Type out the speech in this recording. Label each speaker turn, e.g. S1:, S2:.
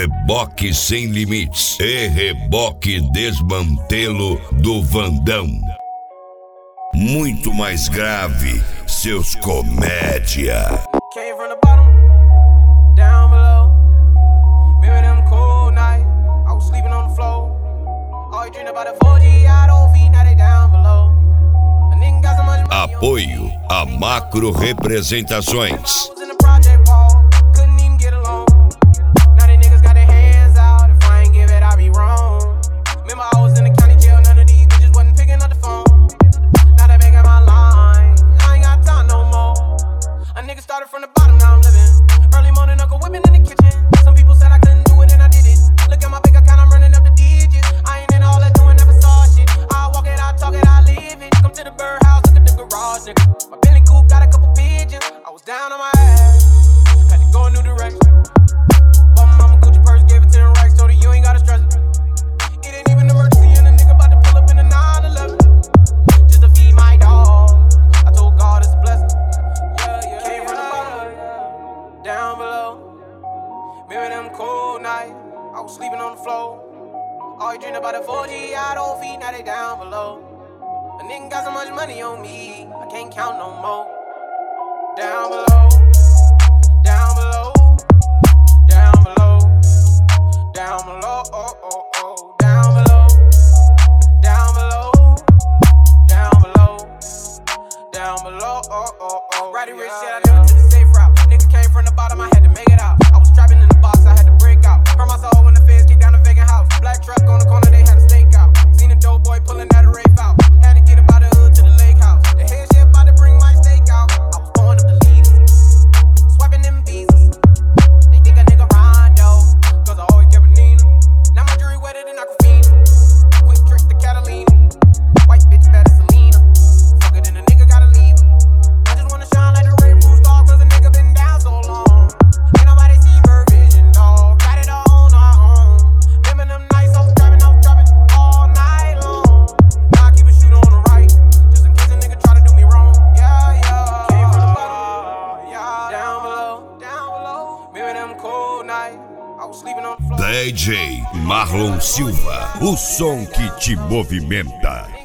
S1: Reboque Sem Limites e Reboque Desmantelo do Vandão. Muito mais grave, seus comédia.
S2: Came from the bottom, down below. Remember them cold nights, I was sleeping on the floor. All you dream about the 4G, I don't feed, now they down below. A nigga got so much money.
S1: Apoio a Macro Representações.
S2: Started from the bottom, now I'm living. Early morning, Uncle whipping in the kitchen. Some people said I couldn't do it, and I did it. Look at my bank account, I'm running up the digits. I ain't in all that doing, never saw shit. I walk it, I talk it, I live it. Come to the birdhouse, look at the garage, nigga. My Bentley coupe got a couple pigeons. I was down on my ass, had to go a new direction. Bought my mama Gucci purse, gave it to them racks, told her you ain't gotta stress it. It ain't even an emergency, and a nigga about to pull up in a 911 just to feed my dog. I told God it's a blessing. Down below, remember them cold nights, I was sleeping on the floor. All you dream about the 4G, I don't feed, now they down below. A nigga got so much money on me, I can't count no more. Down below, down below, down below, down below, oh, oh, oh. Down below, down below, down below, down below, oh, oh, oh. Roddy Ricch said I never took the safe route. Nigga came from the bottom, I had to make it out. I was trapping in the box, I had to break out. Hurt my soul when the feds kicked down the vacant house. Black truck on the corner, they had a stake out. Seen a dope boy pulling that rafe out. Had to get up out the hood to the lake house. The head chef about to bring my steak out. I was pouring up the leaders, swiping them visas. They think a nigga Rondo, cause I always kept a Nina. Now my jewelry wetter than Aquafina. Quick trick to Catalina. White bitch better Selena. Fuck it and the nigga gotta leave. I just wanna shine like the Ray Bruce star, cause a nigga been down so long. Ain't nobody see Bird Vision, dog. Got it all on our own. Remember them nights I was driving all night long. Now I keep a shooter on the right, just in case a nigga try to do me wrong. Yeah, yeah. Came from the bottom, yeah. Down below. Remember them cold nights, I was sleeping on the floor.
S1: DJ Marlon Silva, o som que te movimenta.